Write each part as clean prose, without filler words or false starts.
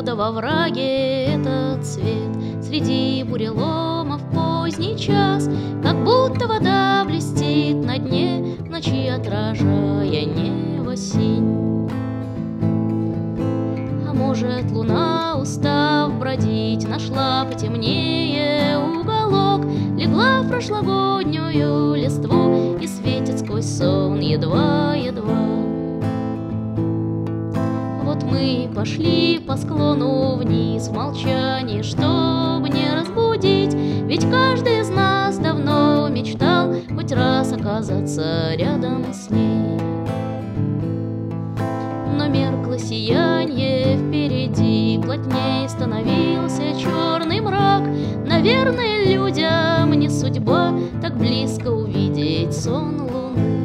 Откуда во враге этот свет среди буреломов поздний час? Как будто вода блестит на дне в ночи, отражая небо синь. А может, луна, устав бродить, нашла потемнее уголок, легла в прошлогоднюю листву и светит сквозь сон едва-едва. Вот мы пошли по склону вниз в молчании, чтобы не разбудить, ведь каждый из нас давно мечтал хоть раз оказаться рядом с ней. Но меркло сиянье впереди, плотней становился черный мрак. Наверное, людям не судьба так близко увидеть сон луны.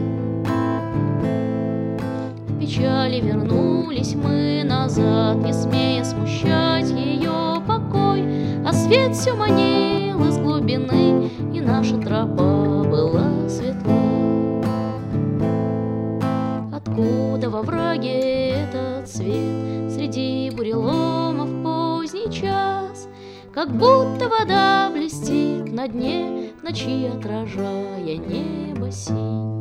В печали вернулись мы назад, не смея смущать ее покой, а свет все манил из глубины, и наша тропа была светла. Откуда во враге этот свет среди буреломов поздний час? Как будто вода блестит на дне в ночи, отражая небо синь.